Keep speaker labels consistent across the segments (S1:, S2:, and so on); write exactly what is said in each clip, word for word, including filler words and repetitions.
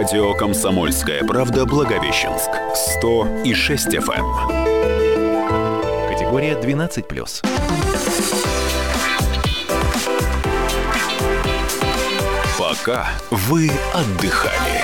S1: Радио «Комсомольская правда» Благовещенск. сто и шесть эф эм.
S2: Категория двенадцать плюс.
S1: Пока вы отдыхали.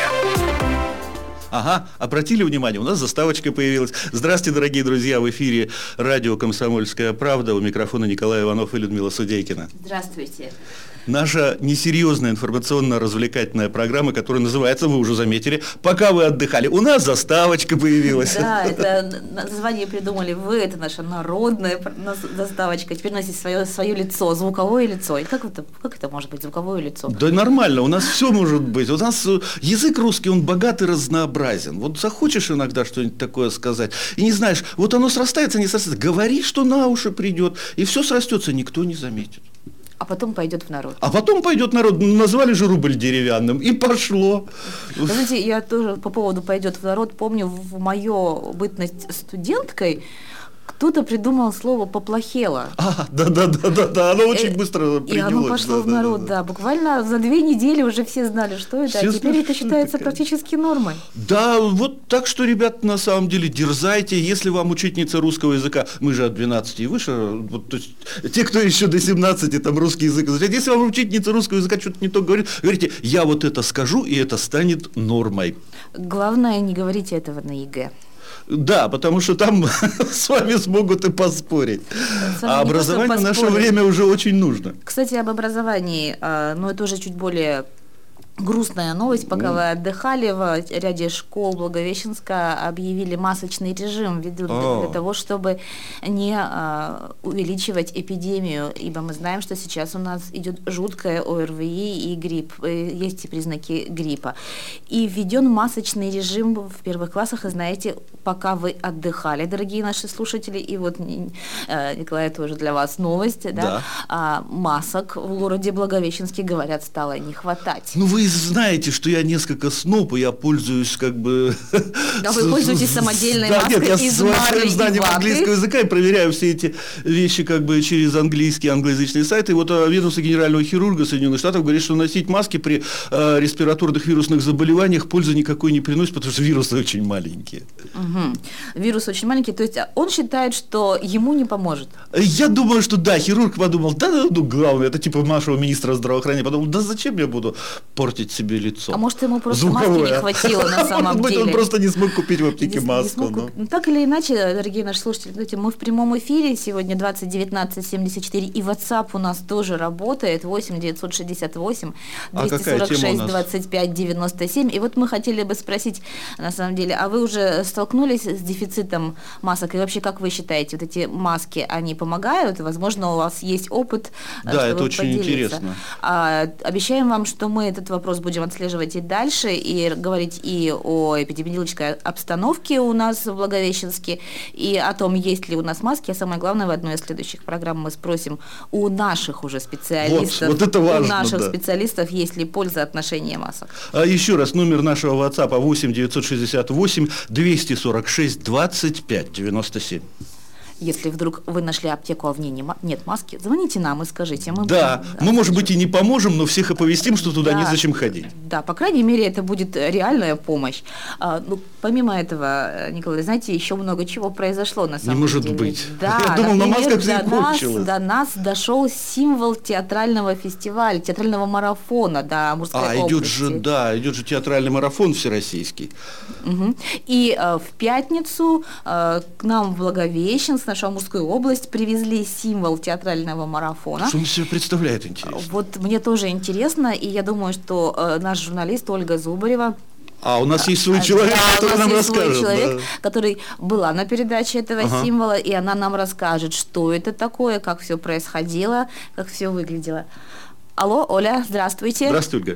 S3: Ага, обратили внимание, у нас заставочка появилась. Здравствуйте, дорогие друзья, в эфире радио «Комсомольская правда». У микрофона Николай Иванов и Людмила Судейкина.
S4: Здравствуйте.
S3: Наша несерьезная информационно-развлекательная программа, которая называется, вы уже заметили, «Пока вы отдыхали». У нас заставочка появилась.
S4: Да, это название придумали вы, это наша народная заставочка. Теперь у нас есть свое, свое лицо, звуковое лицо. И как это, как это может быть, звуковое лицо?
S3: Да нормально, у нас все может быть. У нас язык русский, он богат и разнообразен. Вот захочешь иногда что-нибудь такое сказать, и не знаешь, вот оно срастается, не срастается. Говори, что на уши придет, и все срастется, никто не заметит.
S4: А потом пойдет в народ.
S3: А потом пойдет народ. Назвали же рубль деревянным, и пошло.
S4: Вы знаете, я тоже по поводу «пойдет в народ» помню, в мою бытность студенткой кто-то придумал слово «поплохело».
S3: А, да-да-да-да, оно очень быстро принялось.
S4: И оно пошло в народ, да. Буквально за две недели уже все знали, что это, а теперь это считается практически нормой.
S3: Да, вот так что, ребята, на самом деле, дерзайте. Если вам учительница русского языка, мы же от двенадцати и выше, вот, то есть, те, кто еще до семнадцати там русский язык изучает, если вам учительница русского языка что-то не то говорит, говорите, я вот это скажу, и это станет нормой.
S4: Главное, не говорите этого на ЕГЭ.
S3: Да, потому что там с вами смогут и поспорить. А образование в наше время уже очень нужно.
S4: Кстати, об образовании, но это уже чуть более грустная новость. Пока mm. вы отдыхали, в ряде школ Благовещенска объявили масочный режим ввиду oh. для того, чтобы не а, увеличивать эпидемию, ибо мы знаем, что сейчас у нас идет жуткое ОРВИ и грипп, есть и признаки гриппа. И введен масочный режим в первых классах, и знаете, пока вы отдыхали, дорогие наши слушатели, и вот, Николай, тоже для вас новость, да,
S3: да.
S4: А, масок в городе Благовещенске, говорят, стало не хватать.
S3: Ну, вы знаете, что я несколько сноп, и я пользуюсь как бы...
S4: Да, вы пользуетесь самодельной
S3: да,
S4: маской
S3: нет, я
S4: из
S3: своим
S4: марли
S3: знанием английского языка и проверяю все эти вещи как бы через английские, англоязычные сайты. И вот ведомство генерального хирурга Соединенных Штатов говорит, что носить маски при э, респираторных вирусных заболеваниях пользы никакой не приносит, потому что вирусы очень маленькие.
S4: Угу. Вирус очень маленький, то есть он считает, что ему не поможет?
S3: Я думаю, что да, хирург подумал, да, ну, главное, это типа нашего министра здравоохранения, подумал, да зачем я буду портить себе лицо.
S4: А может, ему просто звуковое. Маски не хватило на самом
S3: может быть,
S4: деле.
S3: Он просто не смог купить в аптеке
S4: не,
S3: маску.
S4: Не смог,
S3: но...
S4: ну, так или иначе, дорогие наши слушатели, знаете, мы в прямом эфире сегодня двадцать девятнадцать семьдесят четыре, и WhatsApp у нас тоже работает, восемь девятьсот шестьдесят восемь двести сорок шесть двадцать пять девяносто семь. И вот мы хотели бы спросить, на самом деле, а вы уже столкнулись с дефицитом масок? И вообще, как вы считаете, вот эти маски, они помогают? Возможно, у вас есть опыт,
S3: да, это очень
S4: поделиться.
S3: Интересно.
S4: А, обещаем вам, что мы этот вопрос будем отслеживать и дальше, и говорить и о эпидемиологической обстановке у нас в Благовещенске, и о том, есть ли у нас маски, а самое главное, в одной из следующих программ мы спросим у наших уже специалистов,
S3: вот, вот это важно,
S4: у наших
S3: да.
S4: специалистов, есть ли польза от ношения масок.
S3: А еще раз, номер нашего WhatsApp восемь девятьсот шестьдесят восемь двести сорок шесть двадцать пять девяносто семь.
S4: Если вдруг вы нашли аптеку, а в ней нет маски, звоните нам и скажите. Мы
S3: да,
S4: будем,
S3: мы, может быть, и не поможем, но всех оповестим, что туда да, незачем ходить.
S4: Да, по крайней мере, это будет реальная помощь. А, ну, помимо этого, Николай, знаете, еще много чего произошло на самом
S3: не может
S4: деле.
S3: быть.
S4: Да,
S3: я думал,
S4: например,
S3: на масках все
S4: до
S3: кончилось.
S4: Нас, до нас дошел символ театрального фестиваля, театрального марафона, да, Амурской
S3: а,
S4: области.
S3: идет же, да, идет же театральный марафон всероссийский.
S4: Угу. И э, в пятницу э, к нам в Благовещенск, с нашей Амурской области, привезли символ театрального марафона.
S3: Что он себе представляет, интересно?
S4: Вот мне тоже интересно, и я думаю, что э, наш журналист Ольга Зубарева.
S3: А, у нас есть свой человек,
S4: да,
S3: который нам расскажет.
S4: У нас есть свой человек,
S3: да.
S4: который была на передаче этого ага. символа, и она нам расскажет, что это такое, как все происходило, как все выглядело. Алло, Оля, здравствуйте.
S3: Здравствуй, Ольга.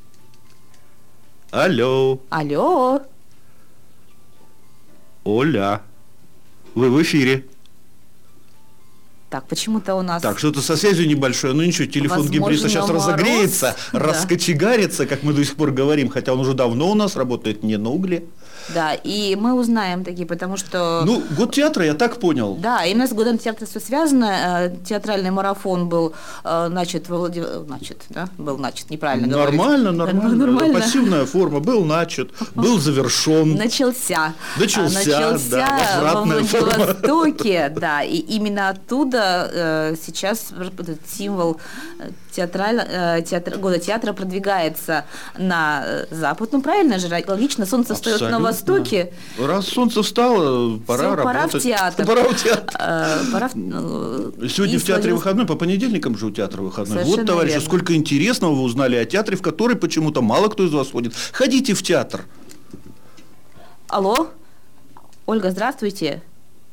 S3: Алло.
S4: Алло.
S3: Оля, вы в эфире.
S4: Так, почему-то у нас...
S3: Так, что-то со связью небольшое, ну ничего, телефон гибриста сейчас мороз, разогреется, да. раскочегарится, как мы до сих пор говорим, хотя он уже давно у нас работает не на угле.
S4: Да, и мы узнаем такие, потому что...
S3: Ну, год театра, я так понял.
S4: Да, именно с годом театра все связано. Театральный марафон был начат, Владив... начат, да? Был начат, неправильно говорить.
S3: Нормально, нормально.
S4: нормально.
S3: Пассивная форма. Был начат, был завершен.
S4: Начался.
S3: Начался,
S4: Начался
S3: да,
S4: во Владивостоке, да, и именно оттуда э, сейчас этот символ театраль, э, театр, года театра продвигается на запад. Ну, правильно же, логично, солнце встает на востоке.
S3: Раз солнце встало, пора
S4: Все,
S3: работать.
S4: Пора в театр.
S3: Пора в театр.
S4: Э, пора в, э,
S3: Сегодня в театре
S4: Владивосток...
S3: выходной, по понедельникам же у театра выходной.
S4: Совершенно
S3: Вот, товарищи,
S4: верно.
S3: сколько интересного вы узнали о театре, в который почему-то мало кто из вас ходит. Ходите в театр.
S4: Алло? Ольга, здравствуйте.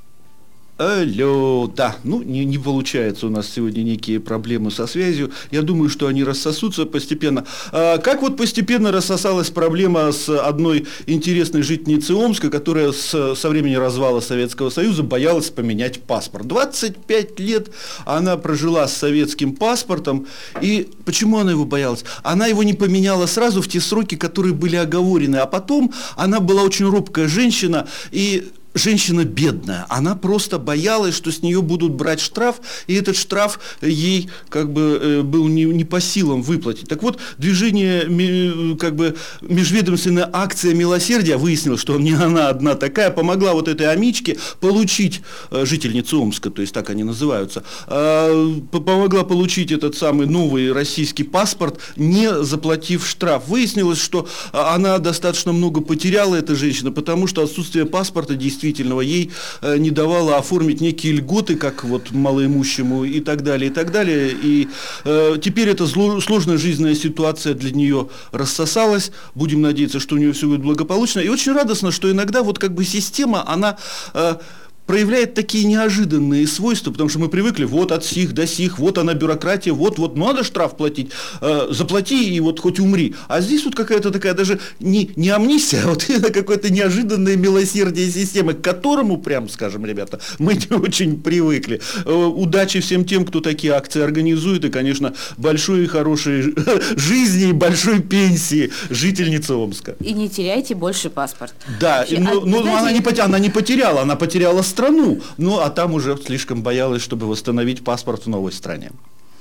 S3: Алло, да, ну не, не получается у нас сегодня некие проблемы со связью. Я думаю, что они рассосутся постепенно. А как вот постепенно рассосалась проблема с одной интересной жительницей Омска, которая с, со времени развала Советского Союза боялась поменять паспорт. двадцать пять лет она прожила с советским паспортом. И почему она его боялась? Она его не поменяла сразу в те сроки, которые были оговорены. А потом она была очень робкая женщина и... Женщина бедная, она просто боялась, что с нее будут брать штраф, и этот штраф ей как бы был не, не по силам выплатить. Так вот, движение, как бы межведомственная акция милосердия, выяснилось, что не она одна такая, помогла вот этой амичке получить, жительнице Омска, то есть так они называются, помогла получить этот самый новый российский паспорт, не заплатив штраф. Выяснилось, что она достаточно много потеряла, эта женщина, потому что отсутствие паспорта действительно действительного ей э, не давало оформить некие льготы, как вот малоимущему и так далее, и так далее. И э, теперь эта зло, сложная жизненная ситуация для нее рассосалась. Будем надеяться, что у нее все будет благополучно. И очень радостно, что иногда вот как бы система, она... Э, проявляет такие неожиданные свойства, потому что мы привыкли, вот от сих до сих, вот она бюрократия, вот, вот надо штраф платить, э, заплати и вот хоть умри. А здесь вот какая-то такая даже не, не амнистия, а вот какое-то неожиданное милосердие системы, к которому, прям скажем, ребята, мы не очень привыкли. Э, удачи всем тем, кто такие акции организует, и, конечно, большой и хорошей жизни и большой пенсии жительницы Омска.
S4: И не теряйте больше паспорт.
S3: Да,
S4: Вообще,
S3: но,
S4: а,
S3: но
S4: знаете,
S3: она, не потеряла, она не потеряла, она потеряла страну, ну а там уже слишком боялась, чтобы восстановить паспорт в новой стране.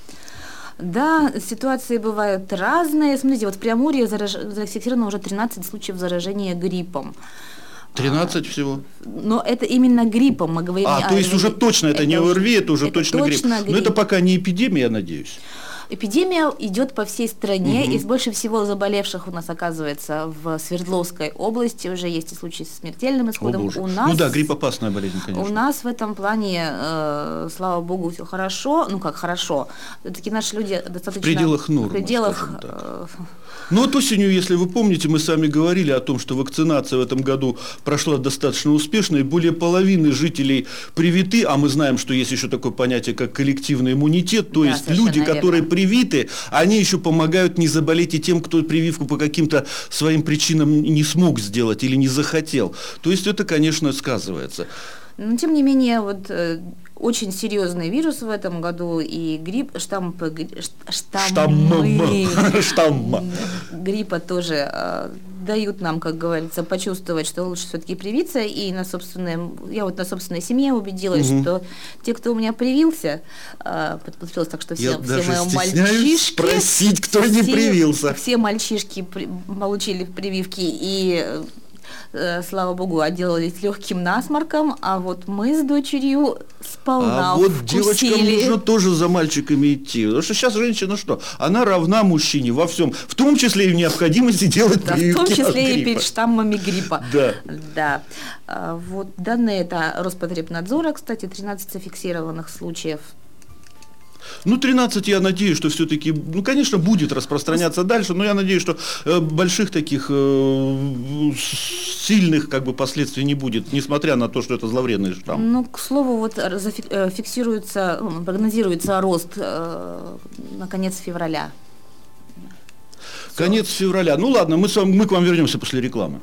S4: Да, ситуации бывают разные. Смотрите, вот в Преамурье зараж... зафиксировано уже тринадцать случаев заражения гриппом.
S3: тринадцать а, всего?
S4: Но это именно гриппом мы говорим.
S3: А,
S4: о...
S3: то есть уже точно, это, это не ОРВИ, это уже
S4: это
S3: точно, точно грипп. грипп. Но это пока не эпидемия, я надеюсь.
S4: Эпидемия идет по всей стране,
S3: угу.
S4: и больше всего заболевших у нас оказывается в Свердловской области. Уже есть и случаи с смертельным исходом.
S3: О,
S4: у нас,
S3: ну да, гриппоопасная болезнь, конечно.
S4: У нас в этом плане, э, слава богу, все хорошо. Ну как хорошо. Все-таки наши люди достаточно...
S3: В пределах нормы,
S4: В пределах...
S3: скажем так. Ну вот осенью, если вы помните, мы с вами говорили о том, что вакцинация в этом году прошла достаточно успешно, и более половины жителей привиты, а мы знаем, что есть еще такое понятие, как коллективный иммунитет, то
S4: да,
S3: есть люди,
S4: верно.
S3: которые привиты, они еще помогают не заболеть и тем, кто прививку по каким-то своим причинам не смог сделать или не захотел. То есть это, конечно, сказывается.
S4: Но, тем не менее, вот э, очень серьезный вирус в этом году, и грипп, штамм, штаммы,
S3: штамма.
S4: гриппа тоже э, дают нам, как говорится, почувствовать, что лучше все-таки привиться, и на собственном, я вот на собственной семье убедилась, угу. что те, кто у меня привился, э, подпустилось так, что все,
S3: я
S4: все мои
S3: Я
S4: мальчишки...
S3: спросить, кто все, не привился.
S4: Все мальчишки при, получили прививки, и... слава богу, отделались легким насморком, а вот мы с дочерью сполна
S3: А вот
S4: вкусили.
S3: девочкам нужно тоже за мальчиками идти, потому что сейчас женщина что? Она равна мужчине во всем, в том числе и в необходимости делать
S4: да,
S3: прививки
S4: в том числе
S3: от
S4: и
S3: гриппа.
S4: перед штаммами гриппа.
S3: Да.
S4: Да. А, вот данные это Роспотребнадзора, кстати, тринадцать зафиксированных случаев.
S3: Ну, тринадцать, я надеюсь, что все-таки, ну, конечно, будет распространяться дальше, но я надеюсь, что э, больших таких э, сильных, как бы, последствий не будет, несмотря на то, что это зловредный штамм.
S4: Ну, к слову, вот фиксируется, ну, прогнозируется рост э, на конец февраля.
S3: Конец февраля. Ну, ладно, мы, с вами, мы к вам вернемся после рекламы.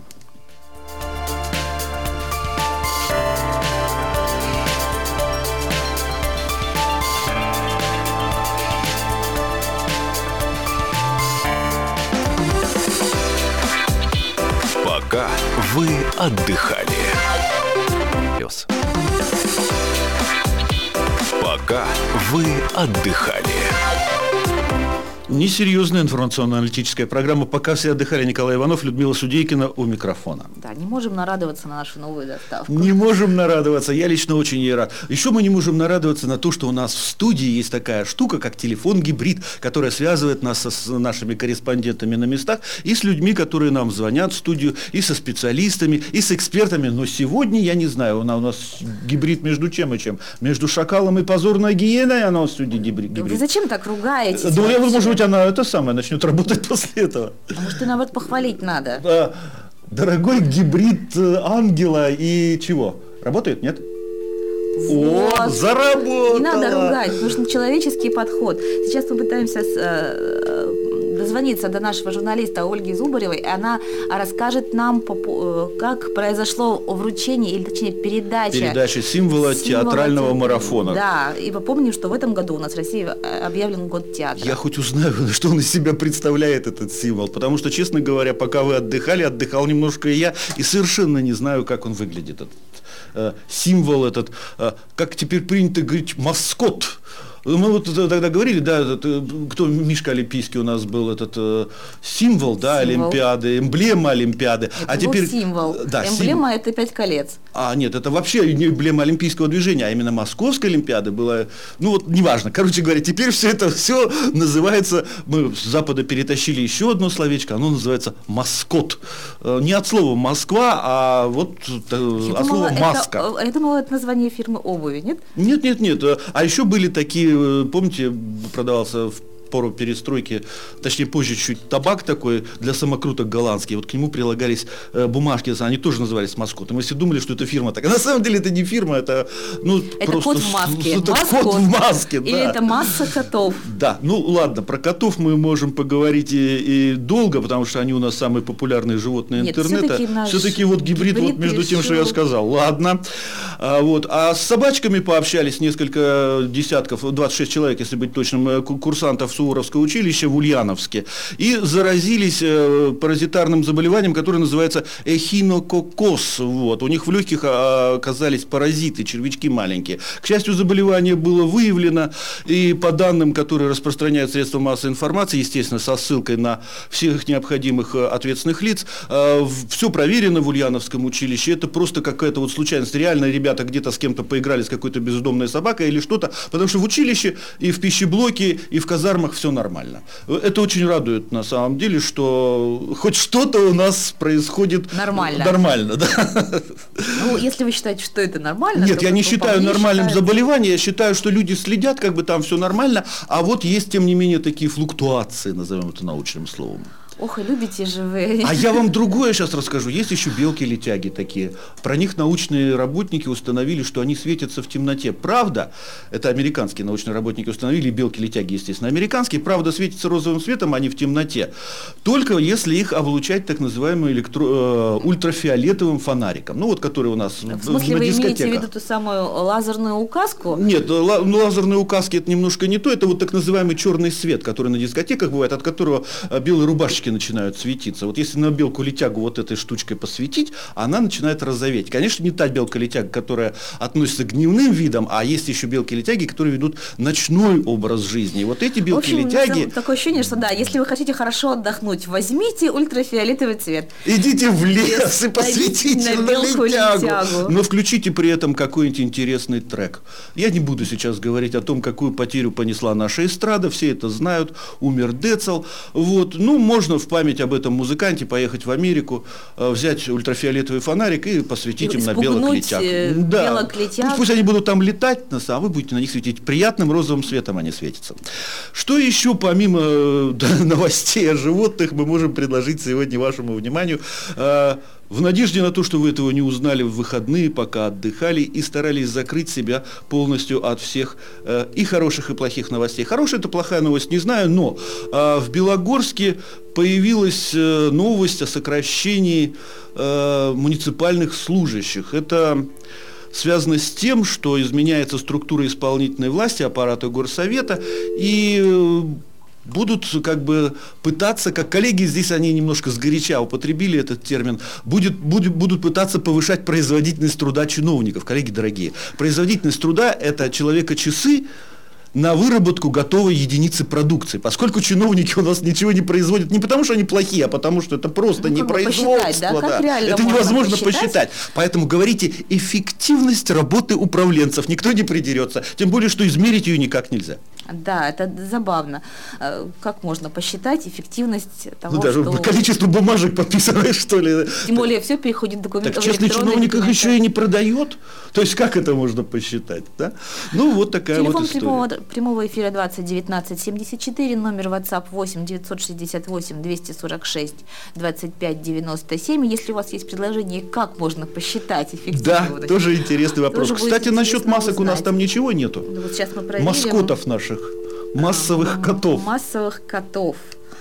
S1: Пока вы отдыхали. Пока вы отдыхали.
S3: Несерьезная информационно-аналитическая программа «Пока все отдыхали». Николай Иванов, Людмила Судейкина у микрофона.
S4: Да, не можем нарадоваться на нашу новую доставку.
S3: Не можем нарадоваться, я лично очень ей рад. Еще мы не можем нарадоваться на то, что у нас в студии есть такая штука, как телефон-гибрид, которая связывает нас со, с нашими корреспондентами на местах и с людьми, которые нам звонят в студию, и со специалистами, и с экспертами. Но сегодня, я не знаю, у нас, у нас гибрид между чем и чем? Между шакалом и позорной гиеной, она у нас в студии гибрид.
S4: Вы зачем так ругаетесь?
S3: Да, я, может быть, она это самое начнет работать после этого.
S4: А может, и наоборот похвалить надо?
S3: Да. Дорогой гибрид ангела и чего? Работает, нет?
S4: Вот.
S3: О, заработала!
S4: Не надо ругать, нужен человеческий подход. Сейчас мы пытаемся с, э, дозвониться до нашего журналиста Ольги Зубаревой, и она расскажет нам, как произошло вручение, или точнее передача...
S3: Передача символа, символа театрального те... марафона.
S4: Да, и попомним, что в этом году у нас в России объявлен год театра.
S3: Я хоть узнаю, что он из себя представляет, этот символ, потому что, честно говоря, пока вы отдыхали, отдыхал немножко и я, и совершенно не знаю, как он выглядит, этот э, символ, этот, э, как теперь принято говорить, маскот. Мы вот тогда говорили, да, этот, кто Мишка Олимпийский у нас был, этот э, символ, да, символ. Олимпиады, эмблема Олимпиады.
S4: Это
S3: а теперь
S4: символ.
S3: Да,
S4: эмблема
S3: сим...
S4: это пять колец.
S3: А, нет, это вообще не эмблема Олимпийского движения, а именно Московской Олимпиады была, ну вот, неважно. Короче говоря, теперь все это все называется, мы с Запада перетащили еще одно словечко, оно называется маскот. Не от слова Москва, а вот я от думала, слова маска.
S4: Это, я думала, это название фирмы обуви, нет?
S3: Нет, нет, нет. А еще были такие, помните, продавался в пору перестройки, точнее позже чуть табак такой для самокруток голландский, вот к нему прилагались э, бумажки, они тоже назывались маскотом. Мы все думали, что это фирма такая. На самом деле это не фирма, это ну
S4: это
S3: просто
S4: кот в маске.
S3: Это кот в маске, да.
S4: Или это масса котов.
S3: Да, ну ладно, про котов мы можем поговорить и, и долго, потому что они у нас самые популярные животные
S4: Нет,
S3: интернета.
S4: Все-таки,
S3: все-таки вот гибрид, гибрид вот между решил... тем, что я сказал. Ладно. А, вот. А с собачками пообщались несколько десятков, двадцать шесть человек, если быть точным, курсантов Суворовского училища в Ульяновске, и заразились э, паразитарным заболеванием, которое называется эхинококоз. Вот. У них в легких а, оказались паразиты, червячки маленькие. К счастью, заболевание было выявлено, и по данным, которые распространяют средства массовой информации, естественно, со ссылкой на всех необходимых ответственных лиц, э, все проверено в Ульяновском училище. Это просто какая-то вот случайность. Реально ребята где-то с кем-то поиграли с какой-то бездомной собакой или что-то, потому что в училище и в пищеблоке, и в казармах все нормально. Это очень радует на самом деле, что хоть что-то у нас происходит
S4: нормально.
S3: Нормально, да.
S4: Ну, если вы считаете, что это нормально.
S3: Нет, я не считаю нормальным
S4: считается...
S3: заболевание, я считаю, что люди следят, как бы там все нормально, а вот есть, тем не менее, такие флуктуации, назовем это научным словом.
S4: Ох, и любите же вы.
S3: А я вам другое сейчас расскажу. Есть еще белки-летяги такие. Про них научные работники установили, что они светятся в темноте. Правда, это американские научные работники установили, белки-летяги, естественно, американские. Правда, светятся розовым светом, они в темноте. Только если их облучать так называемым электро... ультрафиолетовым фонариком. Ну, вот который у нас
S4: в смысле,
S3: на
S4: вы
S3: дискотеках.
S4: имеете в виду ту самую лазерную указку?
S3: Нет, ла- ну, лазерные указки это немножко не то. Это вот так называемый черный свет, который на дискотеках бывает, от которого белые рубашечки начинают светиться. Вот если на белку-летягу вот этой штучкой посветить, она начинает розоветь. Конечно, не та белка-летяга, которая относится к дневным видам, а есть еще белки-летяги, которые ведут ночной образ жизни. И вот эти белки-летяги...
S4: В общем, такое ощущение, что да, если вы хотите хорошо отдохнуть, возьмите ультрафиолетовый цвет.
S3: Идите в лес и посветите на, на летягу. Но включите при этом какой-нибудь интересный трек. Я не буду сейчас говорить о том, какую потерю понесла наша эстрада, все это знают, умер Децл. Вот. Ну, можно в память об этом музыканте поехать в Америку, взять ультрафиолетовый фонарик и посветить и им на белок летяг. Да.
S4: Белок летяг.
S3: Ну, пусть они будут там летать, а вы будете на них светить. Приятным розовым светом они светятся. Что еще помимо да, новостей о животных мы можем предложить сегодня вашему вниманию? В надежде на то, что вы этого не узнали в выходные, пока отдыхали и старались закрыть себя полностью от всех э, и хороших, и плохих новостей. Хорошая это плохая новость, не знаю, но э, в Белогорске появилась э, новость о сокращении э, муниципальных служащих. Это связано с тем, что изменяется структура исполнительной власти, аппарата горсовета, и... Э, будут как бы пытаться, как коллеги здесь, они немножко сгоряча употребили этот термин, будет, будет, будут пытаться повышать производительность труда чиновников. Коллеги дорогие, производительность труда – это человека-часы на выработку готовой единицы продукции. Поскольку чиновники у нас ничего не производят, не потому что они плохие, а потому что это просто ну, не производство. Да?
S4: Как
S3: да. Это невозможно посчитать? посчитать. Поэтому говорите эффективность работы управленцев. Никто не придерется. Тем более, что измерить ее никак нельзя.
S4: Да, это забавно. Как можно посчитать эффективность того,
S3: ну, даже
S4: что...
S3: количество бумажек подписываешь, что ли?
S4: Тем более, все переходит в документы.
S3: Так честный чиновник их еще и не продает. То есть, как это можно посчитать? Да? Ну, вот такая
S4: Телефон
S3: вот история.
S4: Прямого, прямого эфира двадцать девятнадцать семьдесят четыре, номер WhatsApp восемь девятьсот шестьдесят восемь двести сорок шесть двадцать пять девяносто семь. Если у вас есть предложение, как можно посчитать эффективность?
S3: Да, вот тоже интересный вопрос.
S4: Тоже
S3: Кстати, насчет масок узнать. У нас там ничего нету.
S4: Ну, вот сейчас мы проверим.
S3: Маскотов наших. Массовых котов.
S4: Массовых котов.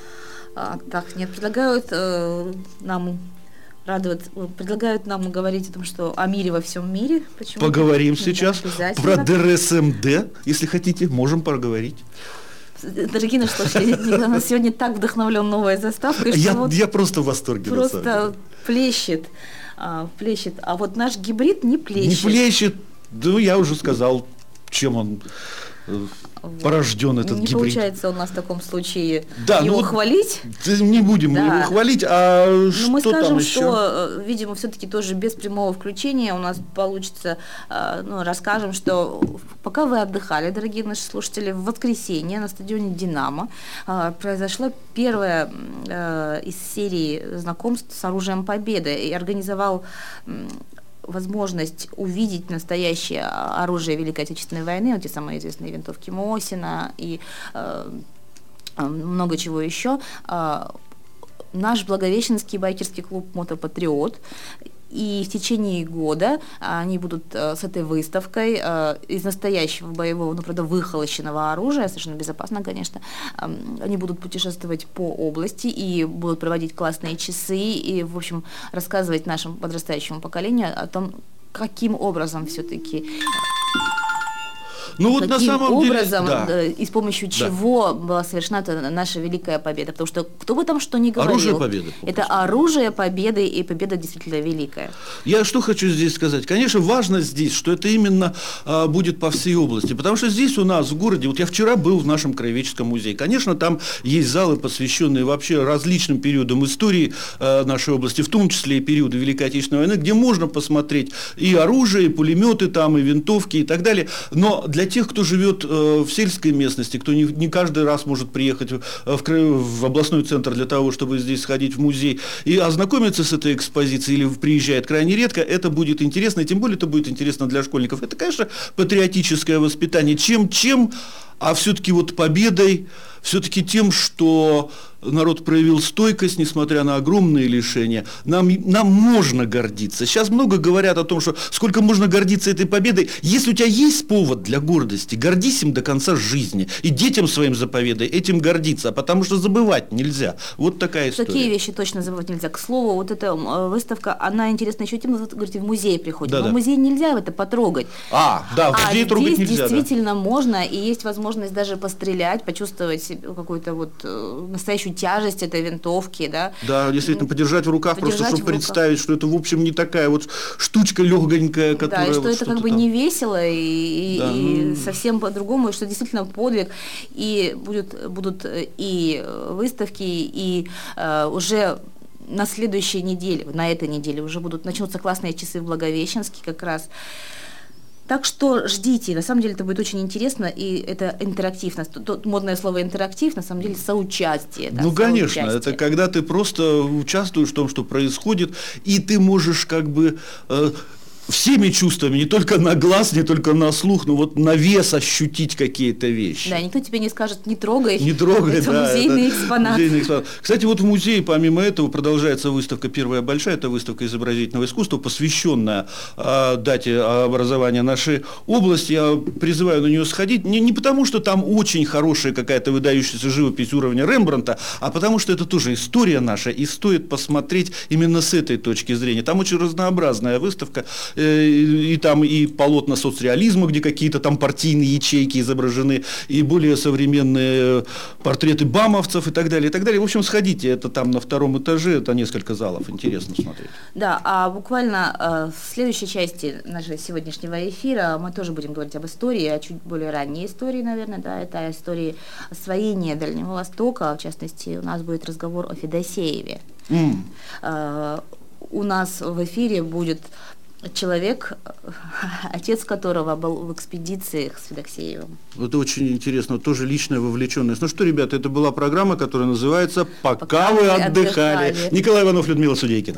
S4: А, так, нет, предлагают э, нам радоваться, предлагают нам говорить о том, что о мире во всем мире. Почему?
S3: Поговорим сейчас про Дэр эс эм дэ, если хотите, можем поговорить.
S4: Дорогие наши слушатели, у нас сегодня так вдохновлен новой заставкой,
S3: я,
S4: что вот
S3: я просто в восторге.
S4: Просто плещет, а, плещет. А вот наш гибрид не плещет.
S3: Не плещет, да я уже сказал, чем он порожден, этот
S4: не
S3: гибрид.
S4: Не получается у нас в таком случае
S3: да,
S4: его
S3: ну,
S4: хвалить.
S3: Не будем да. его хвалить, а
S4: Но
S3: что
S4: мы скажем,
S3: там еще?
S4: что, видимо, все-таки тоже без прямого включения у нас получится, ну, расскажем, что пока вы отдыхали, дорогие наши слушатели, в воскресенье на стадионе «Динамо» произошла первая из серии знакомств с оружием Победы, и организовал возможность увидеть настоящее оружие Великой Отечественной войны, вот те самые известные винтовки Мосина и э, много чего еще. Э, наш Благовещенский байкерский клуб «Мотопатриот». И в течение года они будут э, с этой выставкой э, из настоящего боевого, ну, правда, выхолощенного оружия, совершенно безопасно, конечно, э, они будут путешествовать по области и будут проводить классные часы и, в общем, рассказывать нашему подрастающему поколению о том, каким образом все-таки...
S3: Ну, вот
S4: каким
S3: на самом
S4: образом
S3: деле, да.
S4: и с помощью
S3: да.
S4: чего была совершена наша великая победа. Потому что кто бы там что ни говорил,
S3: оружие победы,
S4: это оружие победы, и победа действительно великая.
S3: Я что хочу здесь сказать. Конечно, важно здесь, что это именно а, будет по всей области. Потому что здесь у нас в городе, вот я вчера был в нашем краеведческом музее. Конечно, там есть залы, посвященные вообще различным периодам истории а, нашей области, в том числе и периоду Великой Отечественной войны, где можно посмотреть и оружие, и пулеметы там, и винтовки, и так далее. Но для тех, кто живет э, в сельской местности, кто не, не каждый раз может приехать в, в, в областной центр для того, чтобы здесь сходить в музей и ознакомиться с этой экспозицией, или приезжает крайне редко, это будет интересно, и тем более это будет интересно для школьников. Это, конечно, патриотическое воспитание. Чем-чем, а все-таки вот победой, все-таки тем, что народ проявил стойкость, несмотря на огромные лишения. Нам, нам можно гордиться. Сейчас много говорят о том, что сколько можно гордиться этой победой. Если у тебя есть повод для гордости, гордись им до конца жизни. И детям своим заповедай этим гордиться, потому что забывать нельзя. Вот такая история.
S4: Такие вещи точно забывать нельзя. К слову, вот эта выставка, она интересна еще тем, что вы говорите, в музей приходит.
S3: Да,
S4: Но
S3: да.
S4: в музей нельзя это потрогать.
S3: А, да, в музей
S4: а
S3: трогать
S4: здесь
S3: нельзя.
S4: действительно
S3: Да.
S4: можно, и есть возможность даже пострелять, почувствовать какую-то вот э, настоящую тяжесть этой винтовки, да.
S3: Да, действительно, подержать в руках,
S4: подержать
S3: просто чтобы
S4: в руках.
S3: представить, что это, в общем, не такая вот штучка легонькая, которая...
S4: Да, и что
S3: вот
S4: это как бы
S3: там...
S4: не весело, и,
S3: да,
S4: и
S3: ну...
S4: совсем по-другому, и что действительно подвиг, и будет, будут и выставки, и э, уже... на следующей неделе, на этой неделе уже будут, начнутся классные часы в Благовещенске как раз. Так что ждите, на самом деле это будет очень интересно, и это интерактивно. Тут модное слово интерактив, на самом деле соучастие. Да,
S3: ну, конечно,
S4: соучастие.
S3: это когда ты просто участвуешь в том, что происходит, и ты можешь как бы... Э, всеми чувствами, не только на глаз, не только на слух, но вот на вес ощутить какие-то вещи.
S4: Да, никто тебе не скажет, не трогай.
S3: Не трогай,
S4: это
S3: да.
S4: Музейный
S3: это
S4: экспонат.
S3: музейный экспонат. Кстати, вот в музее, помимо этого, продолжается выставка «Первая большая», это выставка изобразительного искусства, посвященная э, дате образования нашей области. Я призываю на нее сходить, не, не потому, что там очень хорошая какая-то выдающаяся живопись уровня Рембрандта, а потому, что это тоже история наша, и стоит посмотреть именно с этой точки зрения. Там очень разнообразная выставка. э, и, и там и полотна соцреализма, где какие-то там партийные ячейки изображены, и более современные портреты бамовцев и так далее, и так далее. В общем, сходите, это там на втором этаже, это несколько залов, интересно смотреть.
S4: Да, а буквально э, в следующей части нашего сегодняшнего эфира мы тоже будем говорить об истории, о чуть более ранней истории, наверное, да, это истории освоения Дальнего Востока, в частности, у нас будет разговор о Федосееве. Mm. Э, у нас в эфире будет человек, отец которого был в экспедициях с Федосеевым.
S3: Это очень интересно, тоже личная вовлеченность. Ну что, ребята, это была программа, которая называется «Пока, Пока вы отдыхали». отдыхали. Николай Иванов, Людмила Судейкина.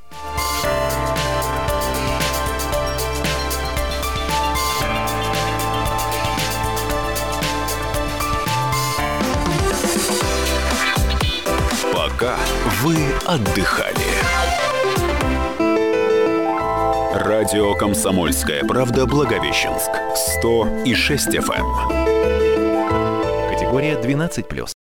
S1: Пока вы отдыхали. Радио «Комсомольская правда» Благовещенск. сто и шесть эф эм.
S2: Категория двенадцать плюс.